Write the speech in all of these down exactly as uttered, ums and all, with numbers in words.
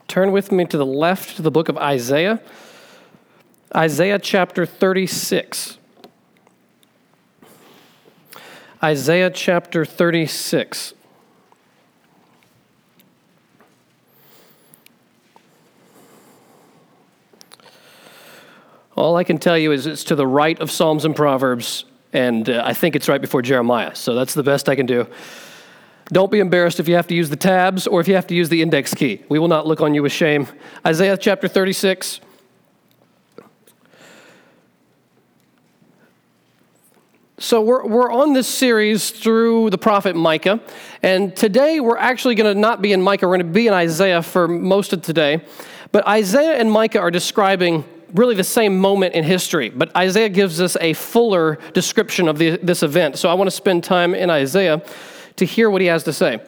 Turn with me to the left to the book of Isaiah. Isaiah chapter thirty-six. Isaiah chapter thirty-six. All I can tell you is it's to the right of Psalms and Proverbs, and uh, I think it's right before Jeremiah, so that's the best I can do. Don't be embarrassed if you have to use the tabs or if you have to use the index key. We will not look on you with shame. Isaiah chapter thirty-six. So we're we're on this series through the prophet Micah, and today we're actually going to not be in Micah, we're going to be in Isaiah for most of today. But Isaiah and Micah are describing really the same moment in history, but Isaiah gives us a fuller description of the, this event. So I want to spend time in Isaiah to hear what he has to say.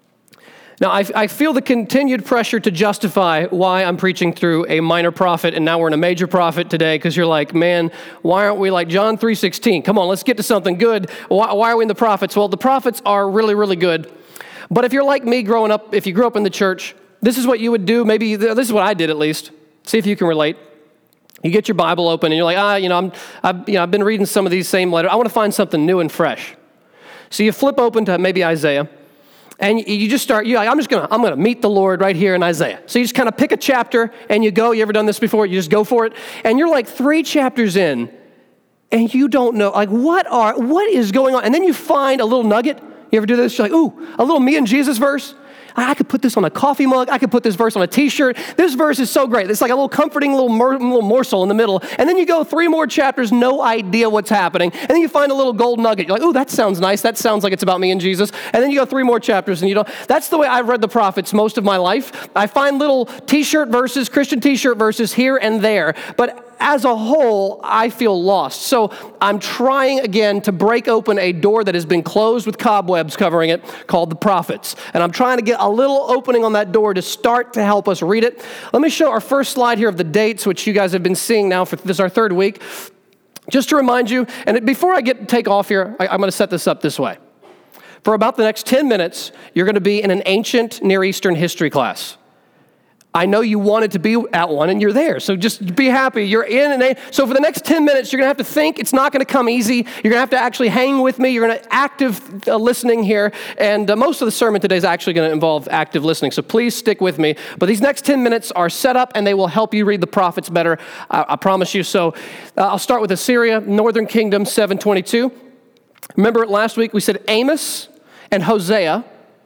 Now, I, I feel the continued pressure to justify why I'm preaching through a minor prophet, and now we're in a major prophet today, because you're like, man, why aren't we like John three sixteen? Come on, let's get to something good. Why, why are we in the prophets? Well, the prophets are really, really good. But if you're like me growing up, if you grew up in the church, this is what you would do. Maybe this is what I did at least. See if you can relate. You get your Bible open, and you're like, ah, you know, I'm, I've, you know, I've been reading some of these same letters. I want to find something new and fresh. So you flip open to maybe Isaiah, and you just start, you're like, I'm just going to, I'm going to meet the Lord right here in Isaiah. So you just kind of pick a chapter, and you go. You ever done this before? You just go for it. And you're like three chapters in, and you don't know, like, what are, what is going on? And then you find a little nugget. You ever do this? You're like, ooh, a little me and Jesus verse. I could put this on a coffee mug. I could put this verse on a t-shirt. This verse is so great. It's like a little comforting little, mor- little morsel in the middle. And then you go three more chapters, no idea what's happening. And then you find a little gold nugget. You're like, oh, that sounds nice. That sounds like it's about me and Jesus. And then you go three more chapters and you don't. That's the way I've read the prophets most of my life. I find little t-shirt verses, Christian t-shirt verses here and there. But as a whole, I feel lost. So I'm trying again to break open a door that has been closed with cobwebs covering it called the prophets. And I'm trying to get a little opening on that door to start to help us read it. Let me show our first slide here of the dates, which you guys have been seeing now for this is our third week. Just to remind you, and before I get take off here, I, I'm going to set this up this way. For about the next ten minutes, you're going to be in an ancient Near Eastern history class. I know you wanted to be at one, and you're there. So just be happy. You're in. And so for the next ten minutes, you're going to have to think. It's not going to come easy. You're going to have to actually hang with me. You're going to active uh, listening here. And uh, most of the sermon today is actually going to involve active listening. So please stick with me. But these next ten minutes are set up, and they will help you read the prophets better. I, I promise you. So uh, I'll start with Assyria, Northern Kingdom, seven twenty-two. Remember last week we said Amos and Hosea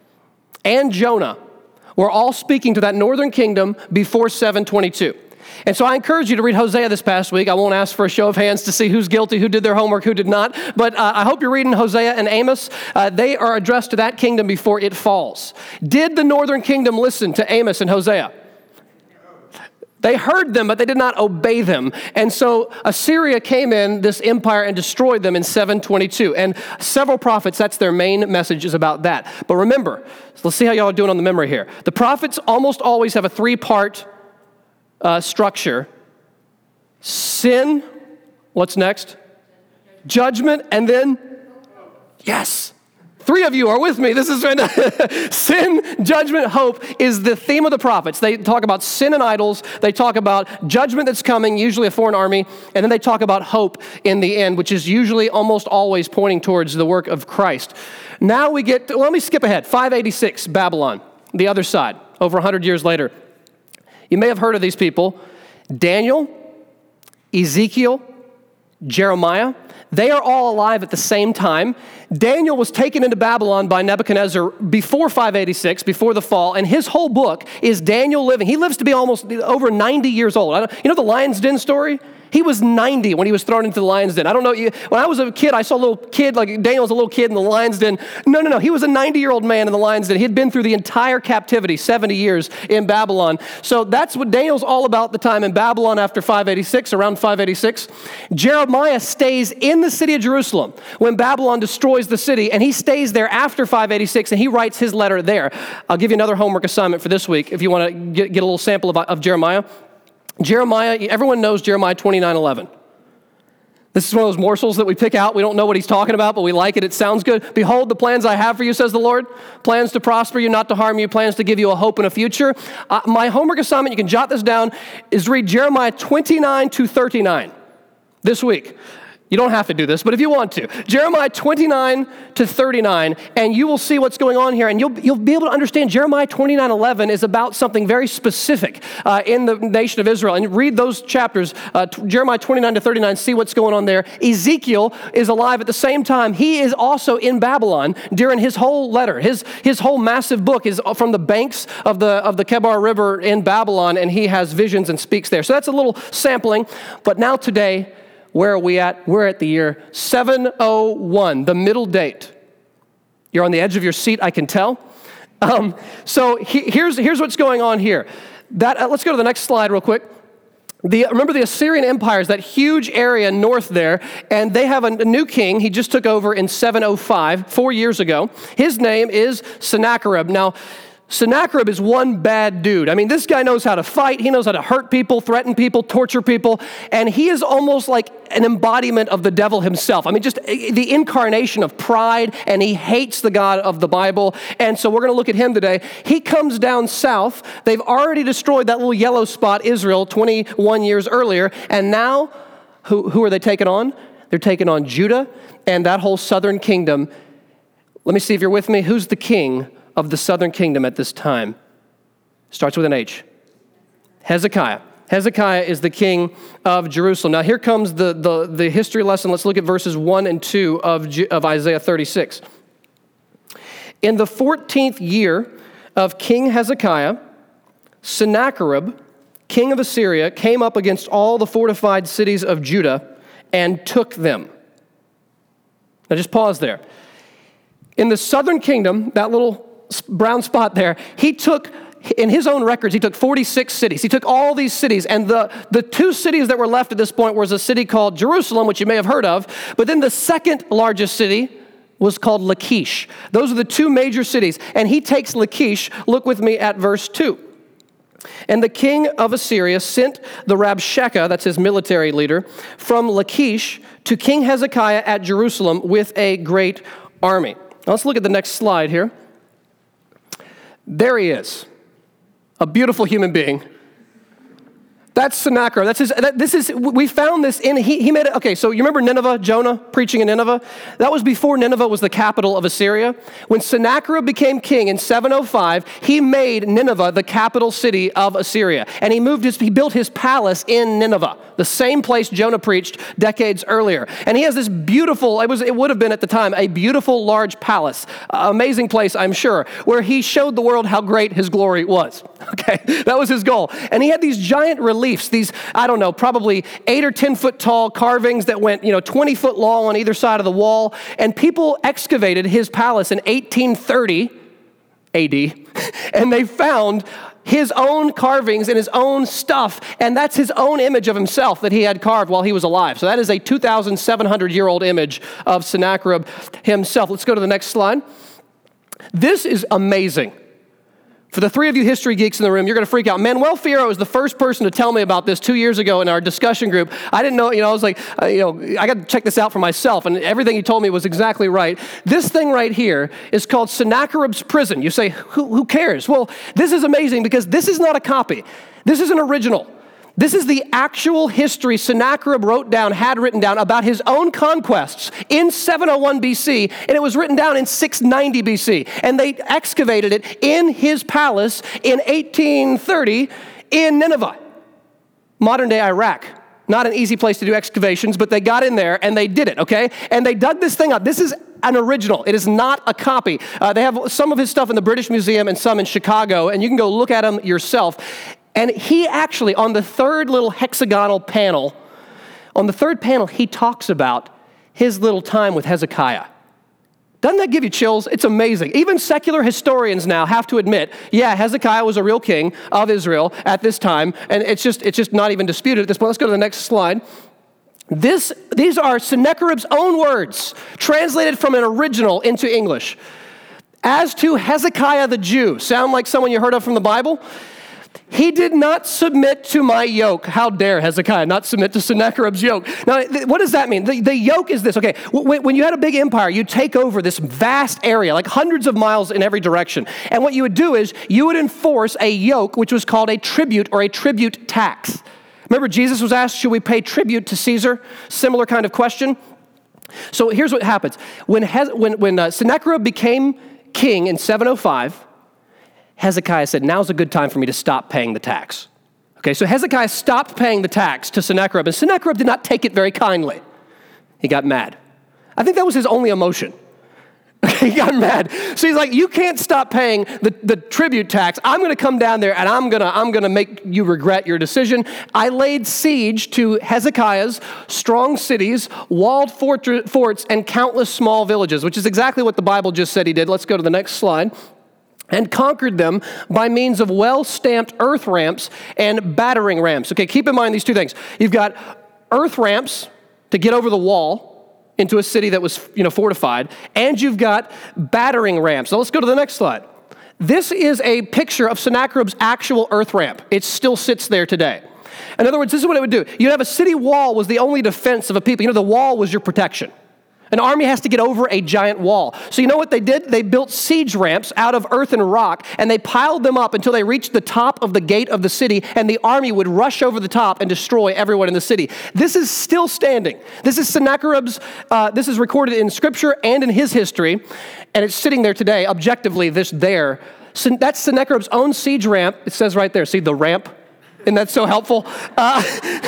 and Jonah we're all speaking to that northern kingdom before seven twenty-two. And so I encourage you to read Hosea this past week. I won't ask for a show of hands to see who's guilty, who did their homework, who did not. But uh, I hope you're reading Hosea and Amos. Uh, they are addressed to that kingdom before it falls. Did the northern kingdom listen to Amos and Hosea? They heard them, but they did not obey them. And so Assyria came in, this empire, and destroyed them in seven twenty-two. And several prophets, that's their main message, is about that. But remember, let's see how y'all are doing on the memory here. The prophets almost always have a three-part uh, structure. Sin, what's next? Judgment, and then, yes. Three of you are with me. This is sin, judgment, hope is the theme of the prophets. They talk about sin and idols. They talk about judgment that's coming, usually a foreign army. And then they talk about hope in the end, which is usually almost always pointing towards the work of Christ. Now we get, well, let me skip ahead. five eighty-six, Babylon, the other side, over one hundred years later. You may have heard of these people. Daniel, Ezekiel, Jeremiah. They are all alive at the same time. Daniel was taken into Babylon by Nebuchadnezzar before five eighty-six, before the fall, and his whole book is Daniel living. He lives to be almost over ninety years old. I don't, you know the Lion's Den story? He was ninety when he was thrown into the lion's den. I don't know. When I was a kid, I saw a little kid, like Daniel was a little kid in the lion's den. No, no, no. He was a ninety-year-old man in the lion's den. He had been through the entire captivity, seventy years in Babylon. So that's what Daniel's all about the time in Babylon after five eighty-six, around five eighty-six. Jeremiah stays in the city of Jerusalem when Babylon destroys the city, and he stays there after five eighty-six, and he writes his letter there. I'll give you another homework assignment for this week if you want to get, get a little sample of, of Jeremiah. Jeremiah, everyone knows Jeremiah twenty-nine eleven. This is one of those morsels that we pick out. We don't know what he's talking about, but we like it. It sounds good. Behold, the plans I have for you, says the Lord. Plans to prosper you, not to harm you. Plans to give you a hope and a future. Uh, my homework assignment, you can jot this down, is read Jeremiah twenty-nine to thirty-nine this week. You don't have to do this, but if you want to. Jeremiah twenty-nine to thirty-nine, and you will see what's going on here, and you'll you'll be able to understand Jeremiah twenty-nine eleven is about something very specific uh, in the nation of Israel. And read those chapters, uh, t- Jeremiah twenty-nine to thirty-nine, see what's going on there. Ezekiel is alive at the same time. He is also in Babylon during his whole letter. His his whole massive book is from the banks of the, of the Kebar River in Babylon, and he has visions and speaks there. So that's a little sampling, but now today, where are we at? We're at the year seven oh one, the middle date. You're on the edge of your seat, I can tell. Um, so he, here's, here's what's going on here. That, uh, let's go to the next slide real quick. The, remember the Assyrian Empire is that huge area north there, and they have a, a new king. He just took over in seven oh five, four years ago. His name is Sennacherib. Now, Sennacherib is one bad dude. I mean, this guy knows how to fight. He knows how to hurt people, threaten people, torture people. And he is almost like an embodiment of the devil himself. I mean, just the incarnation of pride, and he hates the God of the Bible. And so we're going to look at him today. He comes down south. They've already destroyed that little yellow spot, Israel, twenty-one years earlier. And now, who, who are they taking on? They're taking on Judah and that whole southern kingdom. Let me see if you're with me. Who's the king of the southern kingdom at this time? Starts with an H. Hezekiah. Hezekiah is the king of Jerusalem. Now here comes the, the, the history lesson. Let's look at verses one and two of, of Isaiah thirty-six. In the fourteenth year of King Hezekiah, Sennacherib, king of Assyria, came up against all the fortified cities of Judah and took them. Now just pause there. In the southern kingdom, that little brown spot there, he took, in his own records, he took forty-six cities. He took all these cities, and the, the two cities that were left at this point was a city called Jerusalem, which you may have heard of, but then the second largest city was called Lachish. Those are the two major cities, and he takes Lachish. Look with me at verse two. And the king of Assyria sent the Rabshakeh, that's his military leader, from Lachish to King Hezekiah at Jerusalem with a great army. Now let's look at the next slide here. There he is, a beautiful human being. That's Sennacherib. That's his. That, this is. We found this in. He, he made it. Okay, so you remember Nineveh? Jonah preaching in Nineveh. That was before Nineveh was the capital of Assyria. When Sennacherib became king in seven oh five, he made Nineveh the capital city of Assyria, and he moved his. He built his palace in Nineveh, the same place Jonah preached decades earlier. And he has this beautiful. It was. It would have been at the time a beautiful large palace, uh, amazing place, I'm sure, where he showed the world how great his glory was. Okay, that was his goal, and he had these giant reliefs. These, I don't know, probably eight or ten foot tall carvings that went, you know, twenty foot long on either side of the wall. And people excavated his palace in eighteen thirty A D, and they found his own carvings and his own stuff, and that's his own image of himself that he had carved while he was alive. So that is a two thousand seven hundred year old image of Sennacherib himself. Let's go to the next slide. This is amazing. For the three of you history geeks in the room, you're going to freak out. Manuel Fierro was the first person to tell me about this two years ago in our discussion group. I didn't know, you know, I was like, uh, you know, I got to check this out for myself, and everything he told me was exactly right. This thing right here is called Sennacherib's prison. You say, who, who cares? Well, this is amazing because this is not a copy. This is an original. This is the actual history Sennacherib wrote down, had written down about his own conquests in seven oh one B C, and it was written down in six ninety B C. And they excavated it in his palace in eighteen thirty in Nineveh, modern-day Iraq. Not an easy place to do excavations, but they got in there and they did it, okay? And they dug this thing up. This is an original. It is not a copy. Uh, they have some of his stuff in the British Museum and some in Chicago, and you can go look at them yourself. And he actually, on the third little hexagonal panel, on the third panel, he talks about his little time with Hezekiah. Doesn't that give you chills? It's amazing. Even secular historians now have to admit, yeah, Hezekiah was a real king of Israel at this time, and it's just it's just not even disputed at this point. Let's go to the next slide. This, these are Sennacherib's own words, translated from an original into English. As to Hezekiah the Jew, sound like someone you heard of from the Bible? He did not submit to my yoke. How dare Hezekiah not submit to Sennacherib's yoke? Now, th- what does that mean? The, the yoke is this. Okay, w- when you had a big empire, you take over this vast area, like hundreds of miles in every direction. And what you would do is you would enforce a yoke, which was called a tribute or a tribute tax. Remember, Jesus was asked, should we pay tribute to Caesar? Similar kind of question. So here's what happens. When, Hez- when, when uh, Sennacherib became king in seven oh five, Hezekiah said, now's a good time for me to stop paying the tax. Okay, so Hezekiah stopped paying the tax to Sennacherib, and Sennacherib did not take it very kindly. He got mad. I think that was his only emotion. He got mad. So he's like, you can't stop paying the, the tribute tax. I'm going to come down there, and I'm going to I'm going to make you regret your decision. I laid siege to Hezekiah's strong cities, walled fort- forts, and countless small villages, which is exactly what the Bible just said he did. Let's go to the next slide. And conquered them by means of well-stamped earth ramps and battering rams. Okay, keep in mind these two things. You've got earth ramps to get over the wall into a city that was, you know, fortified, and you've got battering rams. Now let's go to the next slide. This is a picture of Sennacherib's actual earth ramp. It still sits there today. In other words, this is what it would do. You'd have a city wall was the only defense of a people. You know, the wall was your protection. An army has to get over a giant wall. So you know what they did? They built siege ramps out of earth and rock, and they piled them up until they reached the top of the gate of the city, and the army would rush over the top and destroy everyone in the city. This is still standing. This is Sennacherib's, uh, this is recorded in Scripture and in his history, and it's sitting there today, objectively, this there. So that's Sennacherib's own siege ramp. It says right there, see the ramp? Isn't that so helpful? Uh,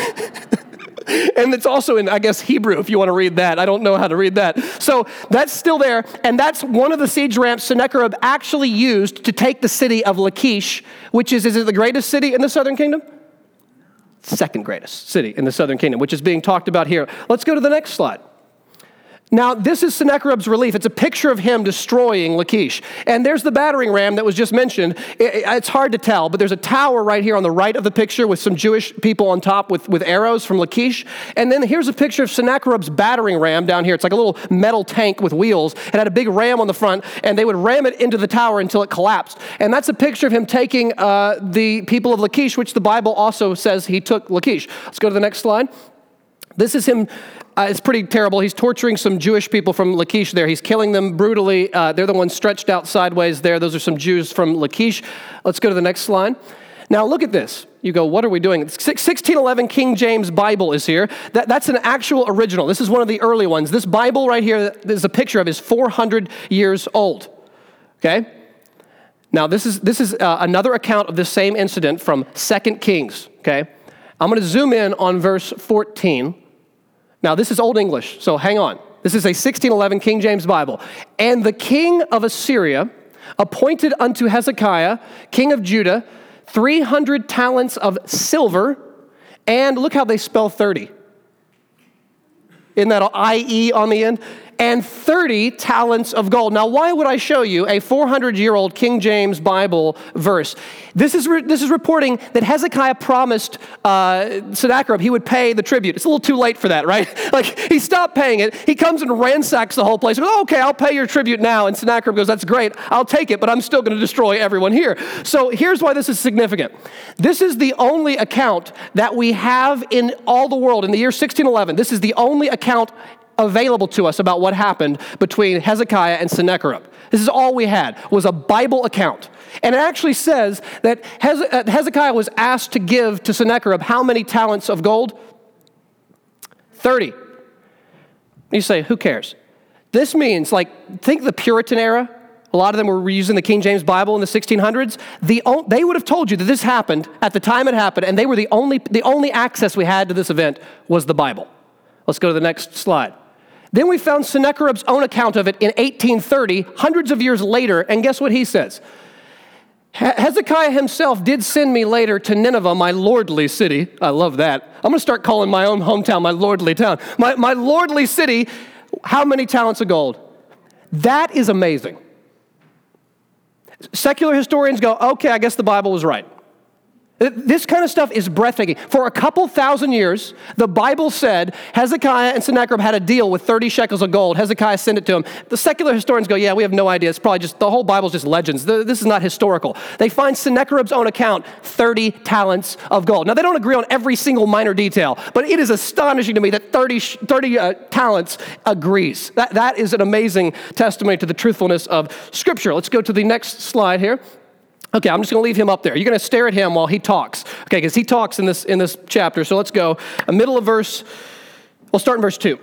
And it's also in, I guess, Hebrew, if you want to read that. I don't know how to read that. So that's still there, and that's one of the siege ramps Sennacherib actually used to take the city of Lachish, which is, is it the greatest city in the southern kingdom? Second greatest city in the southern kingdom, which is being talked about here. Let's go to the next slide. Now, this is Sennacherib's relief. It's a picture of him destroying Lachish. And there's the battering ram that was just mentioned. It, it's hard to tell, but there's a tower right here on the right of the picture with some Jewish people on top with, with arrows from Lachish. And then here's a picture of Sennacherib's battering ram down here. It's like a little metal tank with wheels. It had a big ram on the front, and they would ram it into the tower until it collapsed. And that's a picture of him taking uh, the people of Lachish, which the Bible also says he took Lachish. Let's go to the next slide. This is him. Uh, it's pretty terrible. He's torturing some Jewish people from Lachish there. He's killing them brutally. Uh, they're the ones stretched out sideways there. Those are some Jews from Lachish. Let's go to the next slide. Now look at this. You go, what are we doing? sixteen eleven King James Bible is here. That, that's an actual original. This is one of the early ones. This Bible right here, there's a picture of, is four hundred years old. Okay? Now this is, this is uh, another account of the same incident from Second Kings. Okay? I'm going to zoom in on verse fourteen. Now, this is Old English, so hang on. This is a sixteen eleven King James Bible. And the king of Assyria appointed unto Hezekiah, king of Judah, three hundred talents of silver, and look how they spell thirty. Isn't that I E on the end? And thirty talents of gold. Now, why would I show you a four hundred year old King James Bible verse? This is re- this is reporting that Hezekiah promised uh, Sennacherib he would pay the tribute. It's a little too late for that, right? Like, he stopped paying it. He comes and ransacks the whole place. He goes, oh, okay, I'll pay your tribute now. And Sennacherib goes, that's great. I'll take it, but I'm still going to destroy everyone here. So here's why this is significant. This is the only account that we have in all the world in the year sixteen eleven. This is the only account available to us about what happened between Hezekiah and Sennacherib. This is all we had, was a Bible account. And it actually says that Hezekiah was asked to give to Sennacherib how many talents of gold? thirty. You say, who cares? This means, like, think the Puritan era. A lot of them were using the King James Bible in the sixteen hundreds. The, they would have told you that this happened at the time it happened, and they were the only, the only access we had to this event was the Bible. Let's go to the next slide. Then we found Sennacherib's own account of it in eighteen thirty, hundreds of years later, and guess what he says? Hezekiah himself did send me later to Nineveh, my lordly city. I love that. I'm going to start calling my own hometown my lordly town. My, my lordly city, how many talents of gold? That is amazing. Secular historians go, okay, I guess the Bible was right. This kind of stuff is breathtaking. For a couple thousand years, the Bible said Hezekiah and Sennacherib had a deal with thirty shekels of gold. Hezekiah sent it to him. The secular historians go, yeah, we have no idea. It's probably just, the whole Bible's just legends. This is not historical. They find Sennacherib's own account, thirty talents of gold. Now, they don't agree on every single minor detail, but it is astonishing to me that thirty, thirty uh, talents agrees. That, that is an amazing testimony to the truthfulness of Scripture. Let's go to the next slide here. Okay, I'm just going to leave him up there. You're going to stare at him while he talks. Okay, because he talks in this in this chapter. So let's go. A middle of verse, we'll start in verse two.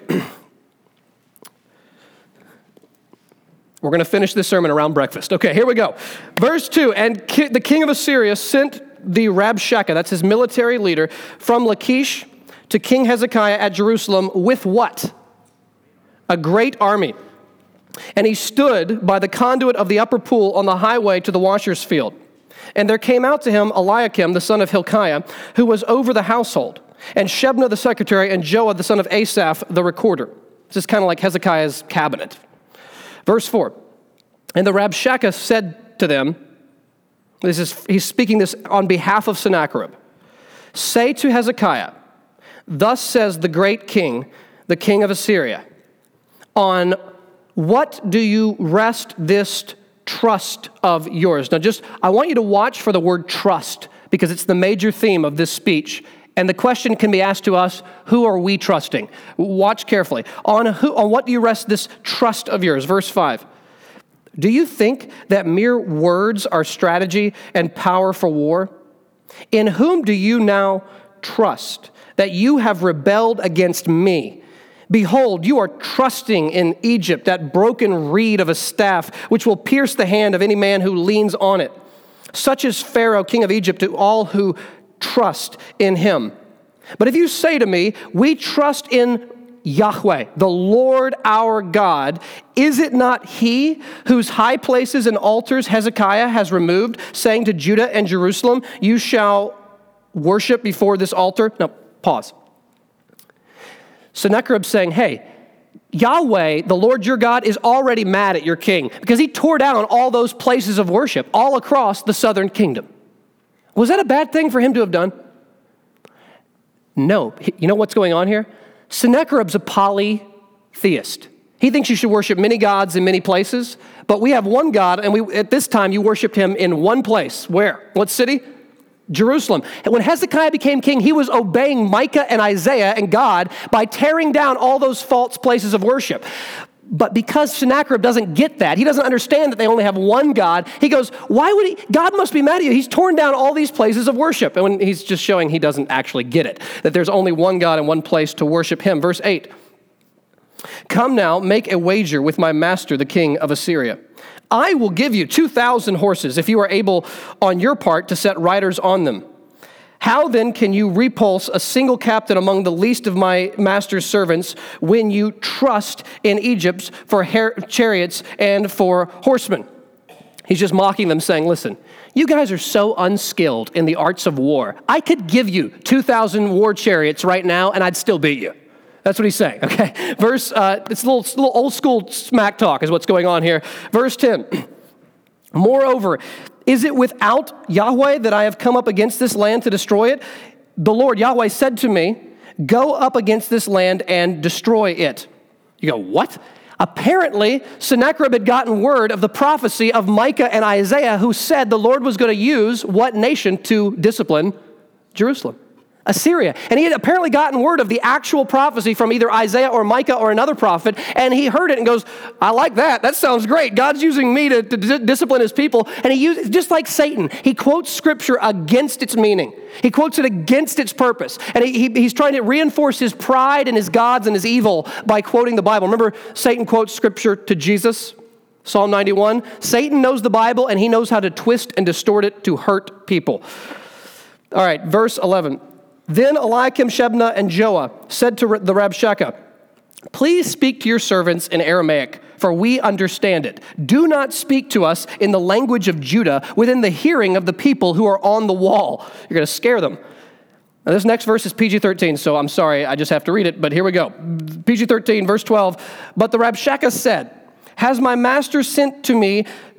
We're going to finish this sermon around breakfast. Okay, here we go. Verse two, and ki- the king of Assyria sent the Rabshakeh, that's his military leader, from Lachish to King Hezekiah at Jerusalem with what? A great army. And he stood by the conduit of the upper pool on the highway to the washer's field. And there came out to him Eliakim, the son of Hilkiah, who was over the household, and Shebna the secretary, and Joah the son of Asaph the recorder. This is kind of like Hezekiah's cabinet. Verse four, and the Rabshakeh said to them, this is he's speaking this on behalf of Sennacherib, say to Hezekiah, thus says the great king, the king of Assyria, on what do you rest this trust of yours? Now just, I want you to watch for the word trust, because it's the major theme of this speech. And the question can be asked to us, who are we trusting? Watch carefully. On who, on what do you rest this trust of yours? Verse five. Do you think that mere words are strategy and power for war? In whom do you now trust that you have rebelled against me? Behold, you are trusting in Egypt, that broken reed of a staff, which will pierce the hand of any man who leans on it. Such is Pharaoh, king of Egypt, to all who trust in him. But if you say to me, we trust in Yahweh, the Lord our God, is it not he whose high places and altars Hezekiah has removed, saying to Judah and Jerusalem, you shall worship before this altar? Now, pause. Sennacherib's saying, hey, Yahweh, the Lord your God, is already mad at your king because he tore down all those places of worship all across the southern kingdom. Was that a bad thing for him to have done? No. You know what's going on here? Sennacherib's a polytheist. He thinks you should worship many gods in many places, but we have one God, and we at this time you worshiped him in one place. Where? What city? Jerusalem. And when Hezekiah became king, he was obeying Micah and Isaiah and God by tearing down all those false places of worship. But because Sennacherib doesn't get that, he doesn't understand that they only have one God, he goes, why would he? God must be mad at you. He's torn down all these places of worship. And when he's just showing he doesn't actually get it, that there's only one God and one place to worship him. Verse eight, come now, make a wager with my master, the king of Assyria. I will give you two thousand horses if you are able on your part to set riders on them. How then can you repulse a single captain among the least of my master's servants when you trust in Egypt for her- chariots and for horsemen? He's just mocking them, saying, listen, you guys are so unskilled in the arts of war. I could give you two thousand war chariots right now and I'd still beat you. That's what he's saying, okay? Verse, uh, it's a little, little old school smack talk is what's going on here. Verse ten, moreover, is it without Yahweh that I have come up against this land to destroy it? The Lord Yahweh said to me, go up against this land and destroy it. You go, what? Apparently, Sennacherib had gotten word of the prophecy of Micah and Isaiah who said the Lord was going to use what nation to discipline? Jerusalem. Assyria. And he had apparently gotten word of the actual prophecy from either Isaiah or Micah or another prophet, and he heard it and goes, I like that. That sounds great. God's using me to, to d- discipline his people. And he uses, just like Satan, he quotes scripture against its meaning. He quotes it against its purpose. And he, he, he's trying to reinforce his pride and his gods and his evil by quoting the Bible. Remember, Satan quotes scripture to Jesus? Psalm ninety-one. Satan knows the Bible, and he knows how to twist and distort it to hurt people. All right, verse eleven. Then Eliakim, Shebna, and Joah said to the Rabshakeh, please speak to your servants in Aramaic, for we understand it. Do not speak to us in the language of Judah within the hearing of the people who are on the wall. You're going to scare them. Now, this next verse is P G thirteen, so I'm sorry, I just have to read it, but here we go. P G thirteen, verse twelve, but the Rabshakeh said, has my master sent to me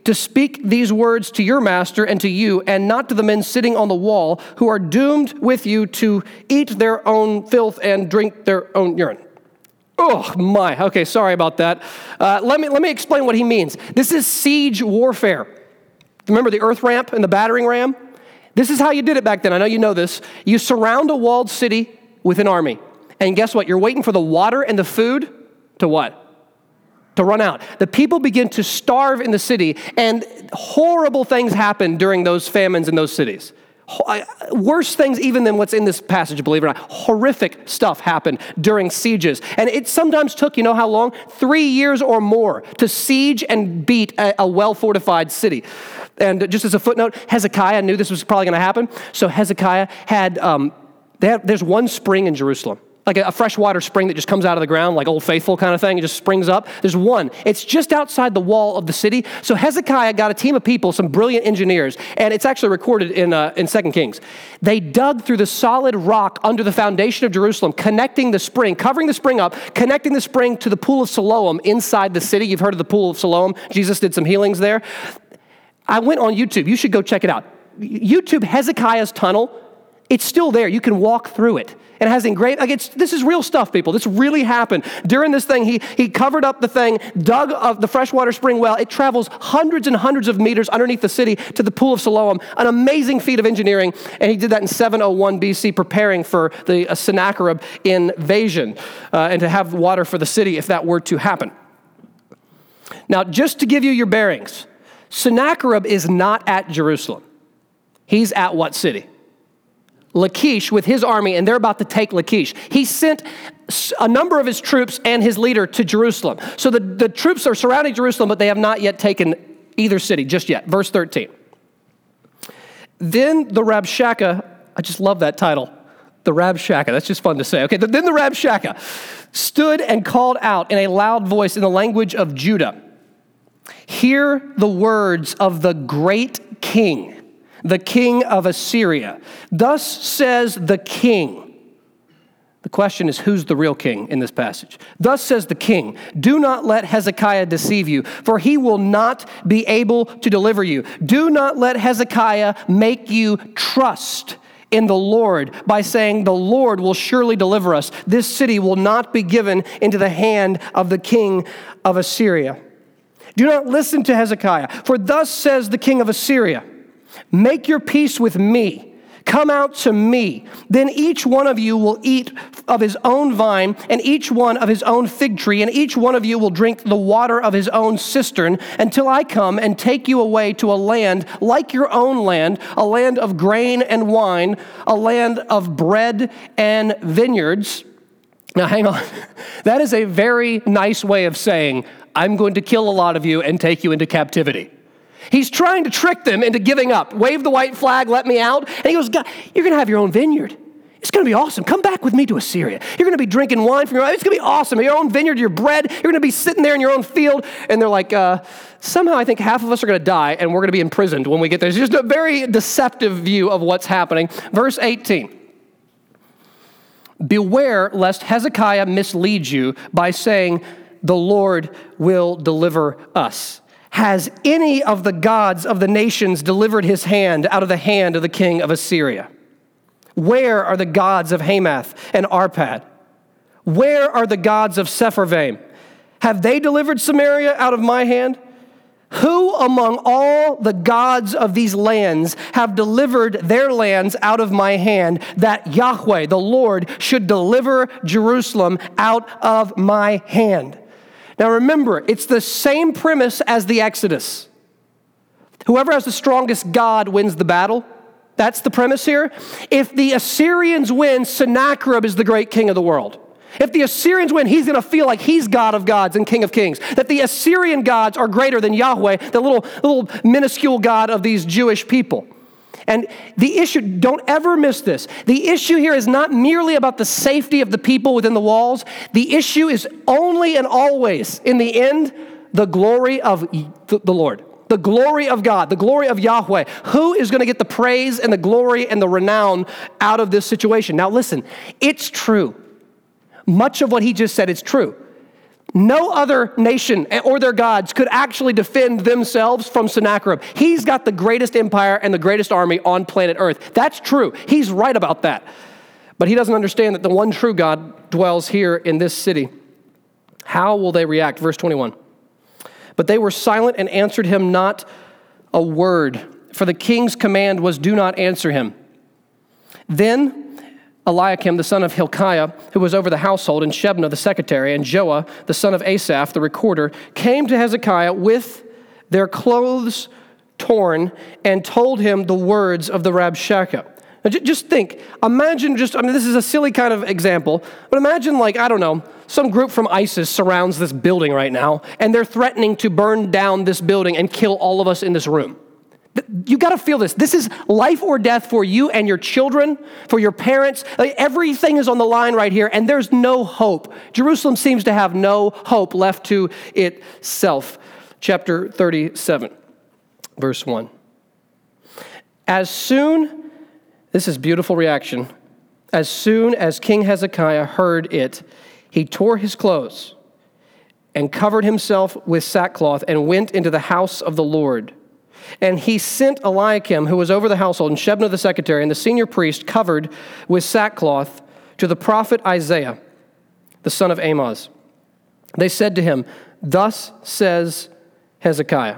to speak these words to your master and to you, and not to the men sitting on the wall who are doomed with you to eat their own filth and drink their own urine. Oh my, okay, sorry about that. Uh, let me, let me explain what he means. This is siege warfare. Remember the earth ramp and the battering ram? This is how you did it back then. I know you know this. You surround a walled city with an army. And guess what? You're waiting for the water and the food to what? To run out. The people begin to starve in the city, and horrible things happen during those famines in those cities. Worse things even than what's in this passage, believe it or not. Horrific stuff happened during sieges. And it sometimes took, you know how long? Three years or more to siege and beat a, a well-fortified city. And just as a footnote, Hezekiah knew this was probably going to happen. So Hezekiah had, um, they had, there's one spring in Jerusalem. Like a, a freshwater spring that just comes out of the ground, like Old Faithful kind of thing. It just springs up. There's one. It's just outside the wall of the city. So Hezekiah got a team of people, some brilliant engineers, and it's actually recorded in uh, in Second Kings. They dug through the solid rock under the foundation of Jerusalem, connecting the spring, covering the spring up, connecting the spring to the pool of Siloam inside the city. You've heard of the pool of Siloam. Jesus did some healings there. I went on YouTube. You should go check it out. YouTube Hezekiah's tunnel. It's still there. You can walk through it. And it has engraved, like it's, this is real stuff, people. This really happened. During this thing, he, he covered up the thing, dug up the freshwater spring well. It travels hundreds and hundreds of meters underneath the city to the pool of Siloam. An amazing feat of engineering. And he did that in seven oh one B C, preparing for the uh, Sennacherib invasion uh, and to have water for the city if that were to happen. Now, just to give you your bearings, Sennacherib is not at Jerusalem. He's at what city? Lachish with his army, and they're about to take Lachish. He sent a number of his troops and his leader to Jerusalem. So the, the troops are surrounding Jerusalem, but they have not yet taken either city just yet. Verse thirteen. Then the Rabshakeh, I just love that title, the Rabshakeh. That's just fun to say. Okay, then the Rabshakeh stood and called out in a loud voice in the language of Judah, "Hear the words of the great king, the king of Assyria. Thus says the king." The question is, who's the real king in this passage? "Thus says the king, do not let Hezekiah deceive you, for he will not be able to deliver you. Do not let Hezekiah make you trust in the Lord by saying, the Lord will surely deliver us. This city will not be given into the hand of the king of Assyria. Do not listen to Hezekiah, for thus says the king of Assyria, make your peace with me. Come out to me. Then each one of you will eat of his own vine, and each one of his own fig tree, and each one of you will drink the water of his own cistern, until I come and take you away to a land like your own land, a land of grain and wine, a land of bread and vineyards." Now hang on. That is a very nice way of saying, I'm going to kill a lot of you and take you into captivity. He's trying to trick them into giving up. Wave the white flag, let me out. And he goes, God, you're going to have your own vineyard. It's going to be awesome. Come back with me to Assyria. You're going to be drinking wine from your own. It's going to be awesome. Your own vineyard, your bread. You're going to be sitting there in your own field. And they're like, uh, somehow I think half of us are going to die and we're going to be imprisoned when we get there. It's just a very deceptive view of what's happening. Verse eighteen. Beware lest Hezekiah mislead you by saying, the Lord will deliver us. Has any of the gods of the nations delivered his hand out of the hand of the king of Assyria? Where are the gods of Hamath and Arpad? Where are the gods of Sepharvaim? Have they delivered Samaria out of my hand? Who among all the gods of these lands have delivered their lands out of my hand, that Yahweh, the Lord, should deliver Jerusalem out of my hand? Now remember, it's the same premise as the Exodus. Whoever has the strongest God wins the battle. That's the premise here. If the Assyrians win, Sennacherib is the great king of the world. If the Assyrians win, he's going to feel like he's God of gods and King of kings. That the Assyrian gods are greater than Yahweh, the little, little minuscule God of these Jewish people. And the issue, don't ever miss this. The issue here is not merely about the safety of the people within the walls. The issue is only and always, in the end, the glory of the Lord. The glory of God, the glory of Yahweh. Who is going to get the praise and the glory and the renown out of this situation? Now listen, it's true. Much of what he just said is true. No other nation or their gods could actually defend themselves from Sennacherib. He's got the greatest empire and the greatest army on planet Earth. That's true. He's right about that. But he doesn't understand that the one true God dwells here in this city. How will they react? Verse twenty-one. But they were silent and answered him not a word, for the king's command was, do not answer him. Then Eliakim, the son of Hilkiah, who was over the household, and Shebna, the secretary, and Joah, the son of Asaph, the recorder, came to Hezekiah with their clothes torn and told him the words of the Rabshakeh. Now, just think, imagine just, I mean, this is a silly kind of example, but imagine like, I don't know, some group from ISIS surrounds this building right now, and they're threatening to burn down this building and kill all of us in this room. You got to feel this. This is life or death for you and your children, for your parents. Like, everything is on the line right here, and there's no hope. Jerusalem seems to have no hope left to itself. Chapter thirty-seven, verse one. As soon, this is beautiful reaction, as soon as King Hezekiah heard it, he tore his clothes and covered himself with sackcloth and went into the house of the Lord. And he sent Eliakim, who was over the household, and Shebna the secretary, and the senior priest covered with sackcloth to the prophet Isaiah, the son of Amoz. They said to him, thus says Hezekiah,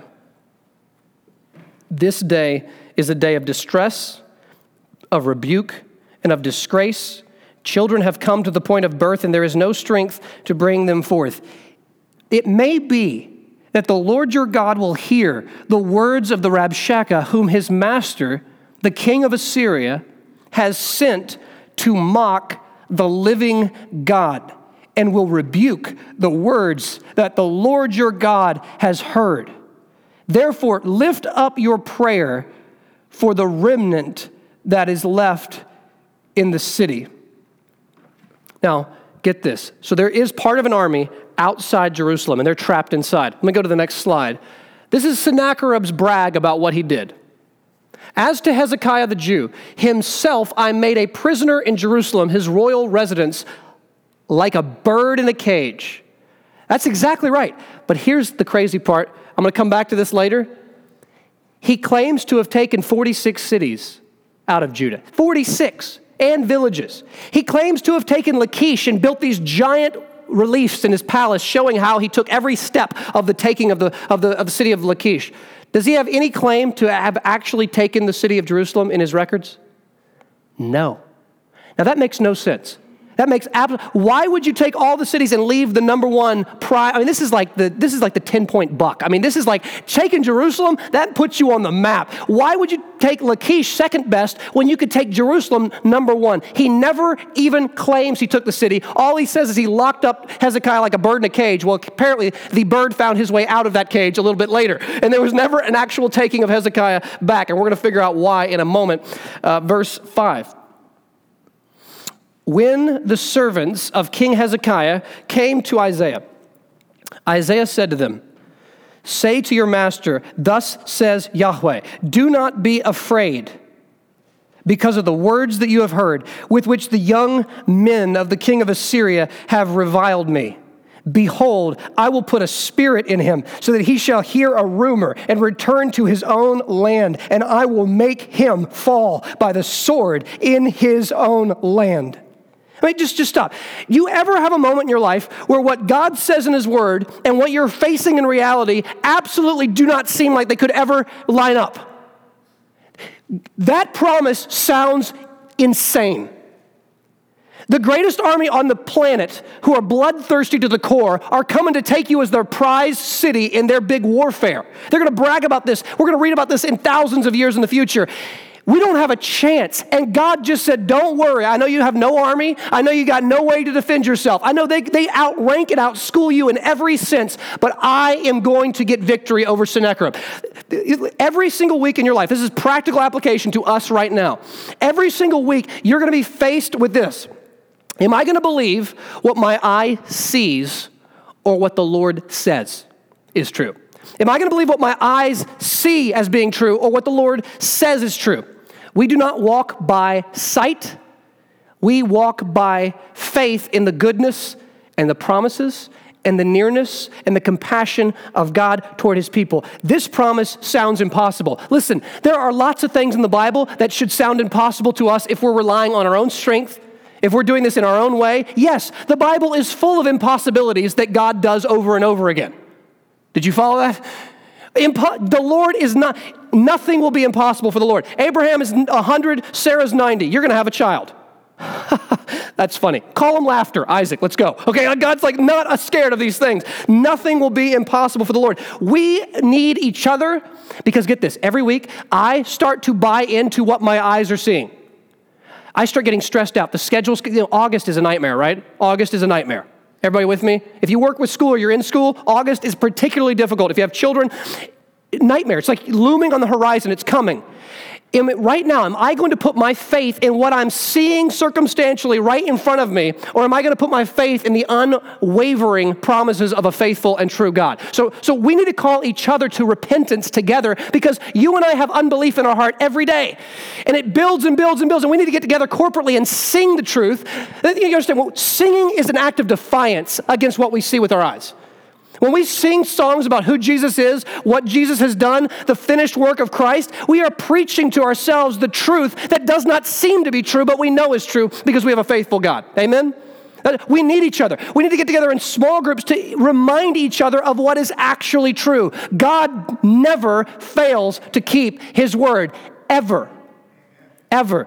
this day is a day of distress, of rebuke, and of disgrace. Children have come to the point of birth, and there is no strength to bring them forth. It may be that the Lord your God will hear the words of the Rabshakeh, whom his master, the king of Assyria, has sent to mock the living God, and will rebuke the words that the Lord your God has heard. Therefore, lift up your prayer for the remnant that is left in the city. Now, get this. So there is part of an army outside Jerusalem, and they're trapped inside. Let me go to the next slide. This is Sennacherib's brag about what he did. As to Hezekiah the Jew, himself I made a prisoner in Jerusalem, his royal residence, like a bird in a cage. That's exactly right. But here's the crazy part. I'm going to come back to this later. He claims to have taken forty-six cities out of Judah. forty-six, and villages. He claims to have taken Lachish and built these giant reliefs in his palace showing how he took every step of the taking of the, of the, of the city of Lachish. Does he have any claim to have actually taken the city of Jerusalem in his records? No. Now that makes no sense. That makes absolutely. Why would you take all the cities and leave the number one prize? I mean, this is like the this is like the ten-point buck. I mean, this is like taking Jerusalem. That puts you on the map. Why would you take Lachish second best when you could take Jerusalem number one? He never even claims he took the city. All he says is he locked up Hezekiah like a bird in a cage. Well, apparently the bird found his way out of that cage a little bit later, and there was never an actual taking of Hezekiah back. And we're going to figure out why in a moment. Uh, verse five. When the servants of King Hezekiah came to Isaiah, Isaiah said to them, say to your master, thus says Yahweh, do not be afraid because of the words that you have heard, with which the young men of the king of Assyria have reviled me. Behold, I will put a spirit in him so that he shall hear a rumor and return to his own land, and I will make him fall by the sword in his own land. I mean, just, just stop. You ever have a moment in your life where what God says in his word and what you're facing in reality absolutely do not seem like they could ever line up? That promise sounds insane. The greatest army on the planet, who are bloodthirsty to the core, are coming to take you as their prize city in their big warfare. They're going to brag about this. We're going to read about this in thousands of years in the future. We don't have a chance. And God just said, don't worry. I know you have no army. I know you got no way to defend yourself. I know they, they outrank and outschool you in every sense, but I am going to get victory over Sennacherib. Every single week in your life, this is practical application to us right now. Every single week, you're going to be faced with this. Am I going to believe what my eye sees or what the Lord says is true? Am I going to believe what my eyes see as being true or what the Lord says is true? We do not walk by sight. We walk by faith in the goodness and the promises and the nearness and the compassion of God toward his people. This promise sounds impossible. Listen, there are lots of things in the Bible that should sound impossible to us if we're relying on our own strength, if we're doing this in our own way. Yes, the Bible is full of impossibilities that God does over and over again. Did you follow that? Impo- the Lord is not, nothing will be impossible for the Lord. Abraham is one hundred, Sarah's ninety. You're going to have a child. That's funny. Call him laughter. Isaac, let's go. Okay, God's like not scared of these things. Nothing will be impossible for the Lord. We need each other because get this, every week I start to buy into what my eyes are seeing. I start getting stressed out. The schedule's, you know, August is a nightmare, right? August is a nightmare. Everybody with me? If you work with school or you're in school, August is particularly difficult. If you have children, nightmare. It's like looming on the horizon. It's coming. Am, right now, am I going to put my faith in what I'm seeing circumstantially right in front of me, or am I going to put my faith in the unwavering promises of a faithful and true God? So, so we need to call each other to repentance together because you and I have unbelief in our heart every day. And it builds and builds and builds, and we need to get together corporately and sing the truth. You understand, well, singing is an act of defiance against what we see with our eyes. When we sing songs about who Jesus is, what Jesus has done, the finished work of Christ, we are preaching to ourselves the truth that does not seem to be true, but we know is true because we have a faithful God. Amen? We need each other. We need to get together in small groups to remind each other of what is actually true. God never fails to keep his word, ever, ever.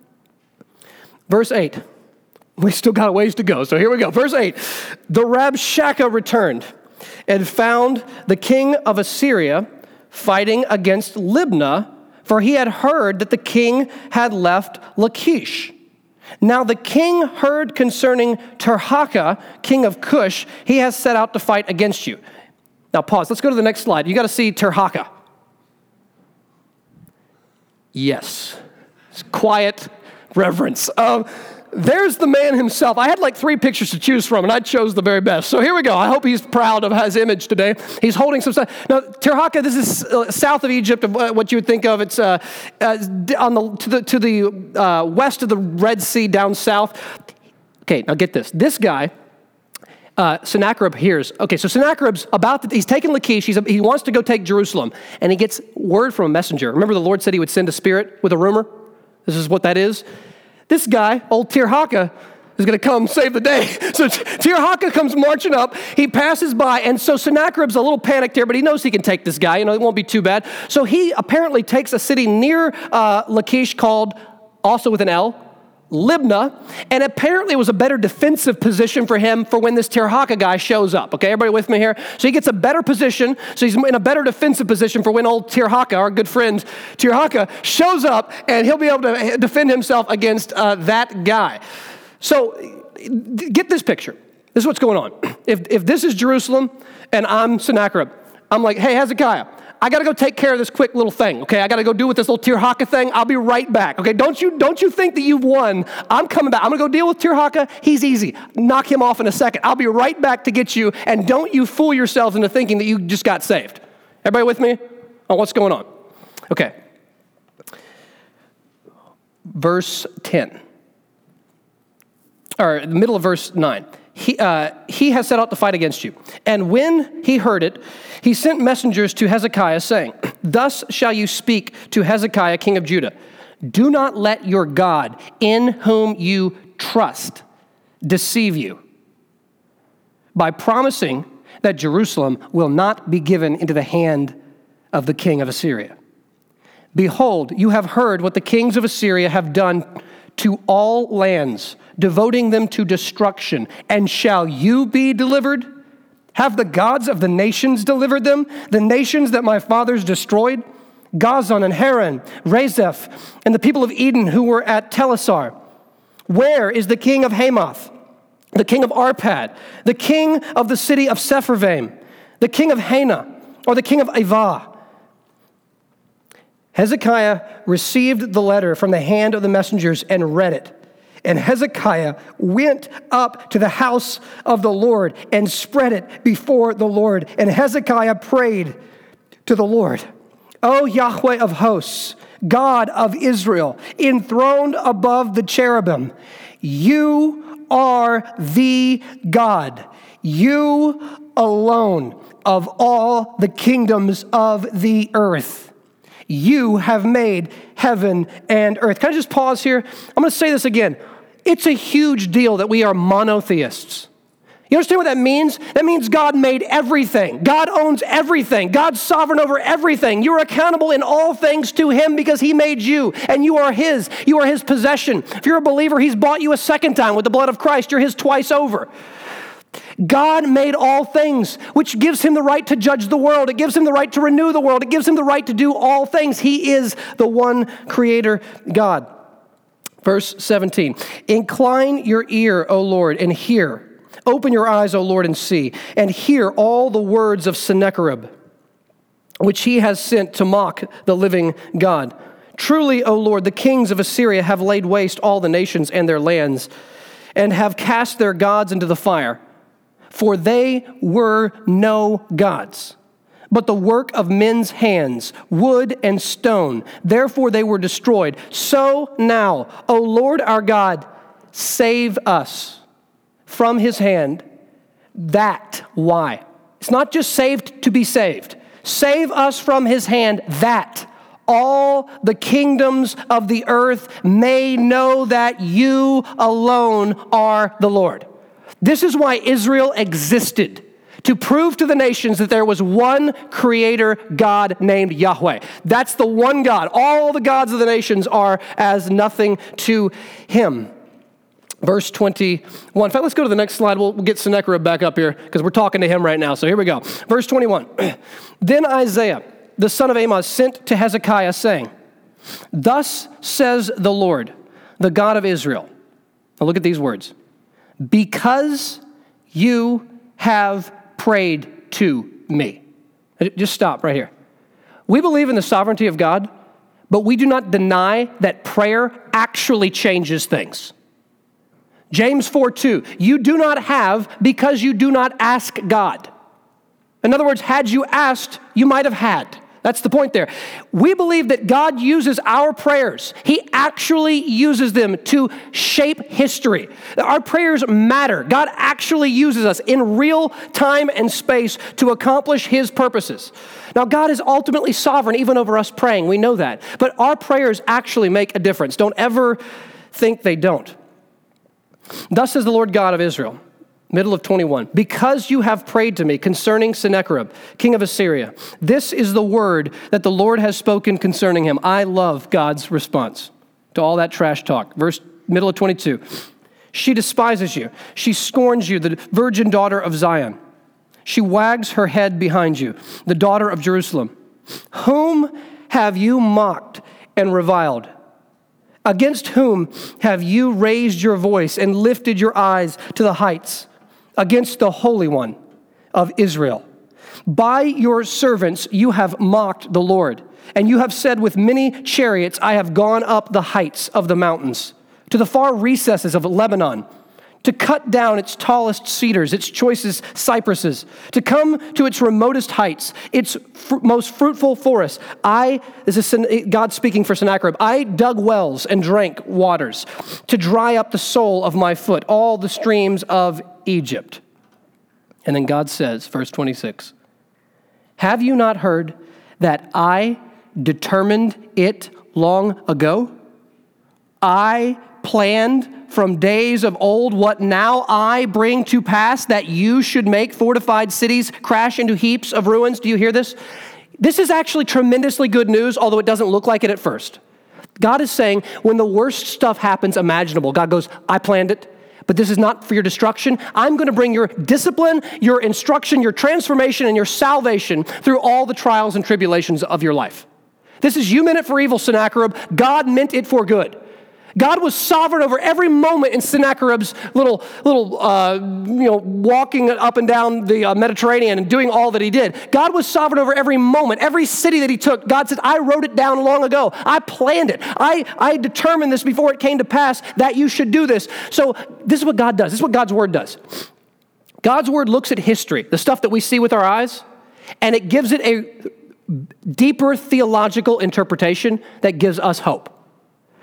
Verse eight. We still got a ways to go, so here we go. Verse eight. The Rabshakeh returned and found the king of Assyria fighting against Libnah, for he had heard that the king had left Lachish. Now the king heard concerning Tirhakah, king of Cush, he has set out to fight against you. Now pause, let's go to the next slide. You got to see Tirhakah. Yes, it's quiet reverence. Um, There's the man himself. I had like three pictures to choose from, and I chose the very best. So here we go. I hope he's proud of his image today. He's holding some stuff. Now, Tirhakah, this is uh, south of Egypt, of what you would think of. It's uh, uh, on the to the to the uh, west of the Red Sea, down south. Okay, now get this. This guy, uh, Sennacherib, hears. Okay, so Sennacherib's about to, he's taken Lachish. He's, he wants to go take Jerusalem, and he gets word from a messenger. Remember, the Lord said he would send a spirit with a rumor. This is what that is. This guy, old Tirhakah, is going to come save the day. So Tirhakah comes marching up. He passes by, and so Sennacherib's a little panicked here, but he knows he can take this guy. You know, it won't be too bad. So he apparently takes a city near uh, Lachish called, also with an L, Libnah, and apparently it was a better defensive position for him for when this Tirhakah guy shows up. Okay, everybody with me here? So he gets a better position, so he's in a better defensive position for when old Tirhakah, our good friend Tirhakah, shows up, and he'll be able to defend himself against uh, that guy. So get this picture. This is what's going on. If, if this is Jerusalem and I'm Sennacherib, I'm like, hey, Hezekiah, I got to go take care of this quick little thing, okay? I got to go do with this little Tirhakah thing. I'll be right back, okay? Don't you don't you think that you've won. I'm coming back. I'm going to go deal with Tirhakah. He's easy. Knock him off in a second. I'll be right back to get you, and don't you fool yourselves into thinking that you just got saved. Everybody with me on what's going on? Okay. Verse ten. Or the middle of verse nine. He, uh, he has set out to fight against you. And when he heard it, he sent messengers to Hezekiah saying, thus shall you speak to Hezekiah, king of Judah. Do not let your God, in whom you trust, deceive you by promising that Jerusalem will not be given into the hand of the king of Assyria. Behold, you have heard what the kings of Assyria have done to all lands, devoting them to destruction. And shall you be delivered? Have the gods of the nations delivered them? The nations that my fathers destroyed? Gazan and Haran, Rezeph, and the people of Eden who were at Telassar. Where is the king of Hamath, the king of Arpad, the king of the city of Sepharvaim, the king of Hena, or the king of Avah? Hezekiah received the letter from the hand of the messengers and read it. And Hezekiah went up to the house of the Lord and spread it before the Lord. And Hezekiah prayed to the Lord, O Yahweh of hosts, God of Israel, enthroned above the cherubim, you are the God, you alone of all the kingdoms of the earth. You have made heaven and earth. Can I just pause here? I'm going to say this again. It's a huge deal that we are monotheists. You understand what that means? That means God made everything. God owns everything. God's sovereign over everything. You're accountable in all things to him because he made you, and you are his. You are his possession. If you're a believer, he's bought you a second time with the blood of Christ. You're his twice over. God made all things, which gives him the right to judge the world. It gives him the right to renew the world. It gives him the right to do all things. He is the one creator God. Verse seventeen, incline your ear, O Lord, and hear. Open your eyes, O Lord, and see, and hear all the words of Sennacherib, which he has sent to mock the living God. Truly, O Lord, the kings of Assyria have laid waste all the nations and their lands, and have cast their gods into the fire. For they were no gods, but the work of men's hands, wood and stone. Therefore they were destroyed. So now, O Lord our God, save us from his hand. That, why? It's not just saved to be saved. Save us from his hand, that all the kingdoms of the earth may know that you alone are the Lord. This is why Israel existed, to prove to the nations that there was one creator God named Yahweh. That's the one God. All the gods of the nations are as nothing to him. Verse twenty-one. In fact, let's go to the next slide. We'll get Sennacherib back up here because we're talking to him right now. So here we go. Verse twenty-one. Then Isaiah, the son of Amoz, sent to Hezekiah, saying, thus says the Lord, the God of Israel. Now look at these words. Because you have prayed to me. Just stop right here. We believe in the sovereignty of God, but we do not deny that prayer actually changes things. James four two, you do not have because you do not ask God. In other words, had you asked, you might have had. That's the point there. We believe that God uses our prayers. He actually uses them to shape history. Our prayers matter. God actually uses us in real time and space to accomplish his purposes. Now, God is ultimately sovereign even over us praying. We know that. But our prayers actually make a difference. Don't ever think they don't. Thus says the Lord God of Israel, middle of twenty-one, because you have prayed to me concerning Sennacherib, king of Assyria, this is the word that the Lord has spoken concerning him. I love God's response to all that trash talk. Verse middle of twenty-two, she despises you. She scorns you, the virgin daughter of Zion. She wags her head behind you, the daughter of Jerusalem. Whom have you mocked and reviled? Against whom have you raised your voice and lifted your eyes to the heights? Against the Holy One of Israel. By your servants you have mocked the Lord, and you have said, with many chariots I have gone up the heights of the mountains, to the far recesses of Lebanon, to cut down its tallest cedars, its choicest cypresses, to come to its remotest heights, its fr- most fruitful forests. I, this is God speaking for Sennacherib, I dug wells and drank waters to dry up the sole of my foot, all the streams of Egypt. And then God says, verse twenty-six, have you not heard that I determined it long ago? I planned from days of old what now I bring to pass, that you should make fortified cities crash into heaps of ruins. Do you hear this? This is actually tremendously good news, although it doesn't look like it at first. God is saying when the worst stuff happens imaginable, God goes, I planned it, but this is not for your destruction. I'm going to bring your discipline, your instruction, your transformation, and your salvation through all the trials and tribulations of your life. This is you meant it for evil, Sennacherib. God meant it for good. God was sovereign over every moment in Sennacherib's little, little, uh, you know, walking up and down the uh, Mediterranean and doing all that he did. God was sovereign over every moment, every city that he took. God said, I wrote it down long ago. I planned it. I, I determined this before it came to pass that you should do this. So this is what God does. This is what God's word does. God's word looks at history, the stuff that we see with our eyes, and it gives it a deeper theological interpretation that gives us hope.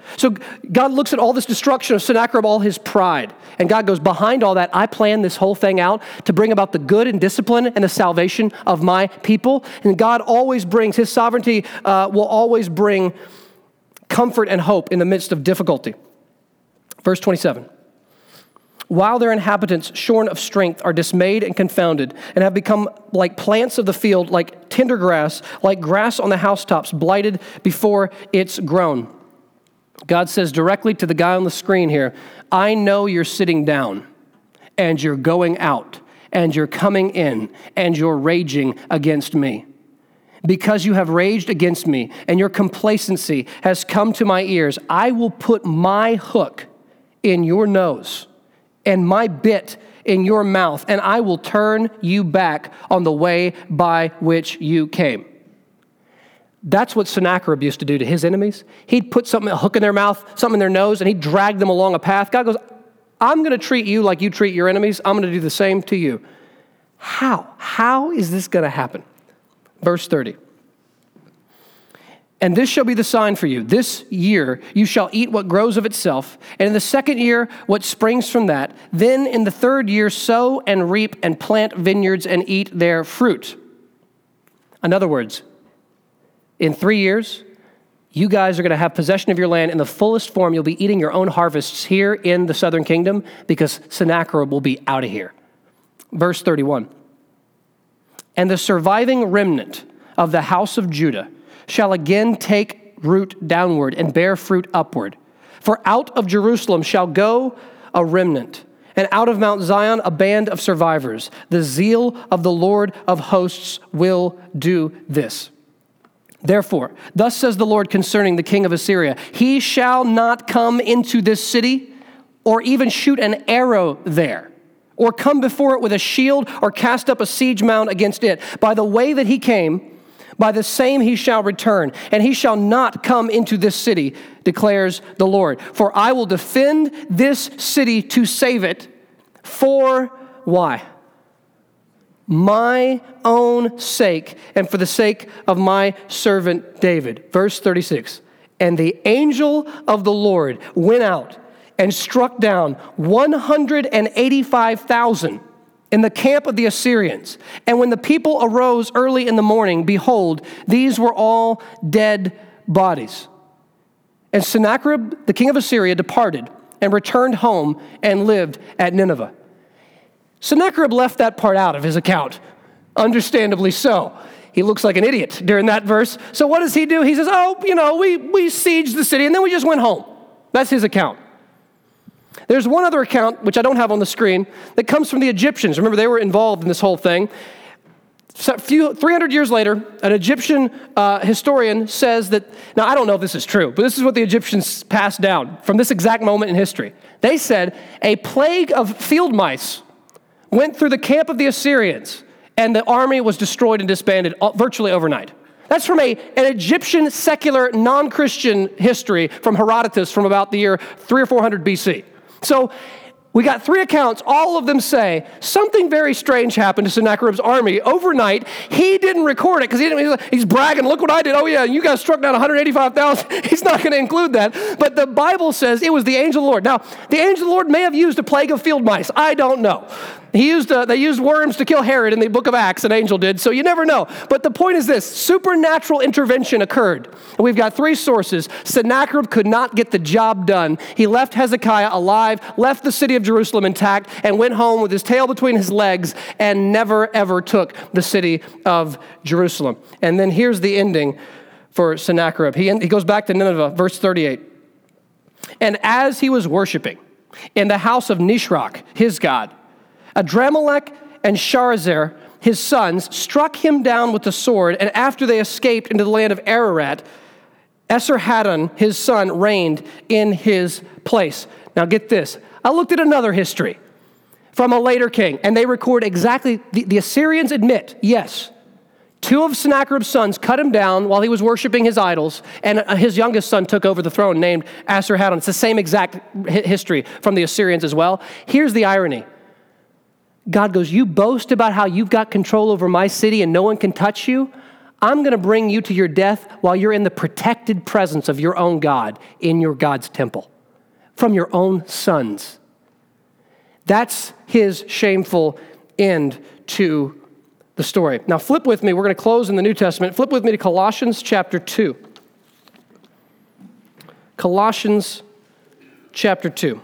So God looks at all this destruction of Sennacherib, all his pride. And God goes, behind all that, I planned this whole thing out to bring about the good and discipline and the salvation of my people. And God always brings, his sovereignty uh, will always bring comfort and hope in the midst of difficulty. Verse twenty-seven. While their inhabitants, shorn of strength, are dismayed and confounded, and have become like plants of the field, like tender grass, like grass on the housetops, blighted before it's grown. God says directly to the guy on the screen here, I know you're sitting down, and you're going out, and you're coming in, and you're raging against me. Because you have raged against me, and your complacency has come to my ears, I will put my hook in your nose and my bit in your mouth, and I will turn you back on the way by which you came. That's what Sennacherib used to do to his enemies. He'd put something, a hook in their mouth, something in their nose, and he'd drag them along a path. God goes, I'm going to treat you like you treat your enemies. I'm going to do the same to you. How? How is this going to happen? Verse thirty. And this shall be the sign for you. This year you shall eat what grows of itself, and in the second year what springs from that. Then in the third year sow and reap and plant vineyards and eat their fruit. In other words, in three years, you guys are going to have possession of your land in the fullest form. You'll be eating your own harvests here in the southern kingdom because Sennacherib will be out of here. Verse thirty-one. And the surviving remnant of the house of Judah shall again take root downward and bear fruit upward. For out of Jerusalem shall go a remnant, and out of Mount Zion a band of survivors. The zeal of the Lord of hosts will do this. Therefore, thus says the Lord concerning the king of Assyria, he shall not come into this city or even shoot an arrow there, or come before it with a shield or cast up a siege mound against it. By the way that he came, by the same he shall return, and he shall not come into this city, declares the Lord. For I will defend this city to save it for, why? My own sake, and for the sake of my servant David. Verse thirty-six, and the angel of the Lord went out and struck down one hundred eighty-five thousand in the camp of the Assyrians. And when the people arose early in the morning, behold, these were all dead bodies. And Sennacherib, the king of Assyria, departed and returned home and lived at Nineveh. Sennacherib left that part out of his account, understandably so. He looks like an idiot during that verse. So what does he do? He says, oh, you know, we, we sieged the city and then we just went home. That's his account. There's one other account, which I don't have on the screen, that comes from the Egyptians. Remember, they were involved in this whole thing. So few, three hundred years later, an Egyptian uh, historian says that, now I don't know if this is true, but this is what the Egyptians passed down from this exact moment in history. They said a plague of field mice went through the camp of the Assyrians, and the army was destroyed and disbanded virtually overnight. That's from a, an Egyptian secular non-Christian history from Herodotus from about the year three or four hundred B C. So we got three accounts. All of them say something very strange happened to Sennacherib's army overnight. He didn't record it because he didn't. He's bragging, look what I did. Oh yeah, you guys struck down one hundred eighty-five thousand. He's not going to include that. But the Bible says it was the angel of the Lord. Now, the angel of the Lord may have used a plague of field mice. I don't know. He used uh, they used worms to kill Herod in the book of Acts, an angel did, so you never know. But the point is this, supernatural intervention occurred. And we've got three sources. Sennacherib could not get the job done. He left Hezekiah alive, left the city of Jerusalem intact, and went home with his tail between his legs and never, ever took the city of Jerusalem. And then here's the ending for Sennacherib. He, he goes back to Nineveh, verse thirty-eight. And as he was worshiping in the house of Nisroch, his god, Adramelech and Sharezer, his sons, struck him down with the sword, and after they escaped into the land of Ararat, Esarhaddon, his son, reigned in his place. Now get this. I looked at another history from a later king, and they record exactly, the, the Assyrians admit, yes, two of Sennacherib's sons cut him down while he was worshiping his idols, and his youngest son took over the throne named Esarhaddon. It's the same exact history from the Assyrians as well. Here's the irony. God goes, you boast about how you've got control over my city and no one can touch you. I'm going to bring you to your death while you're in the protected presence of your own God in your God's temple from your own sons. That's his shameful end to the story. Now flip with me. We're going to close in the New Testament. Flip with me to Colossians chapter two. Colossians chapter two.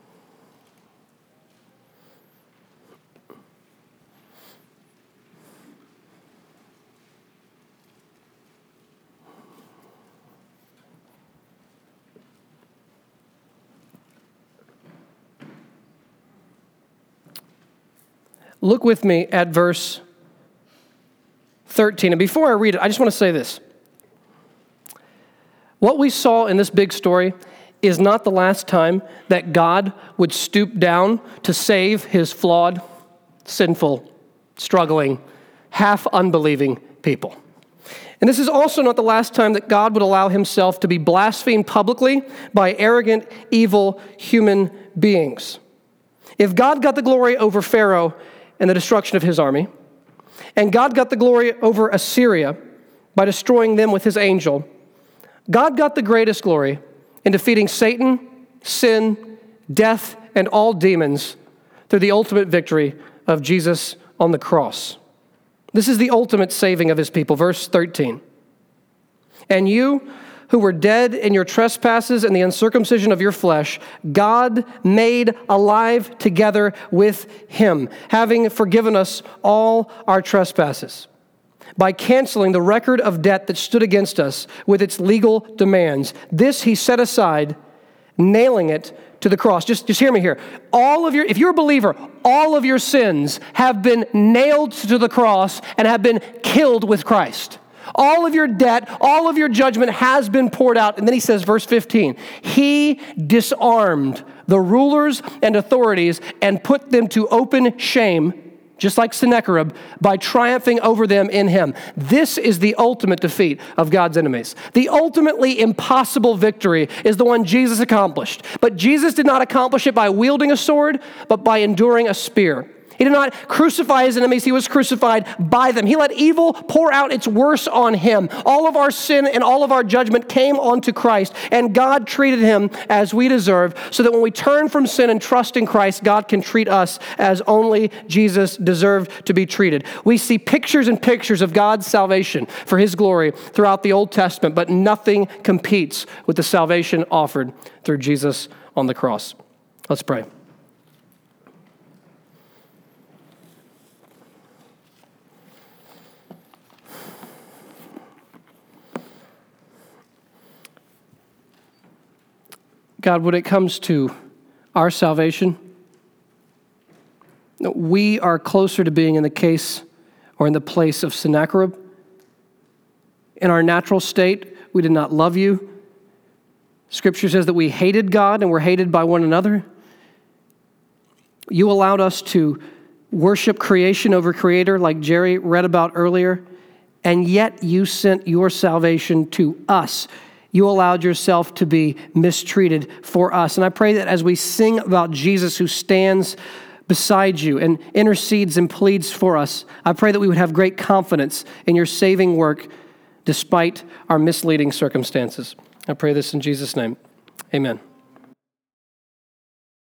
Look with me at verse thirteen. And before I read it, I just want to say this. What we saw in this big story is not the last time that God would stoop down to save his flawed, sinful, struggling, half-unbelieving people. And this is also not the last time that God would allow himself to be blasphemed publicly by arrogant, evil human beings. If God got the glory over Pharaoh and the destruction of his army, and God got the glory over Assyria by destroying them with his angel, God got the greatest glory in defeating Satan, sin, death, and all demons through the ultimate victory of Jesus on the cross. This is the ultimate saving of his people. Verse thirteen. And you who were dead in your trespasses and the uncircumcision of your flesh, God made alive together with him, having forgiven us all our trespasses, by canceling the record of debt that stood against us with its legal demands. This he set aside, nailing it to the cross. Just, just hear me here. All of your, if you're a believer, all of your sins have been nailed to the cross and have been killed with Christ. All of your debt, all of your judgment has been poured out. And then he says, verse fifteen, he disarmed the rulers and authorities and put them to open shame, just like Sennacherib, by triumphing over them in him. This is the ultimate defeat of God's enemies. The ultimately impossible victory is the one Jesus accomplished. But Jesus did not accomplish it by wielding a sword, but by enduring a spear. He did not crucify his enemies. He was crucified by them. He let evil pour out its worst on him. All of our sin and all of our judgment came onto Christ, and God treated him as we deserve, so that when we turn from sin and trust in Christ, God can treat us as only Jesus deserved to be treated. We see pictures and pictures of God's salvation for his glory throughout the Old Testament, but nothing competes with the salvation offered through Jesus on the cross. Let's pray. God, when it comes to our salvation, we are closer to being in the case or in the place of Sennacherib. In our natural state, we did not love you. Scripture says that we hated God and were hated by one another. You allowed us to worship creation over creator, like Jerry read about earlier, and yet you sent your salvation to us. You allowed yourself to be mistreated for us. And I pray that as we sing about Jesus who stands beside you and intercedes and pleads for us, I pray that we would have great confidence in your saving work despite our misleading circumstances. I pray this in Jesus' name. Amen.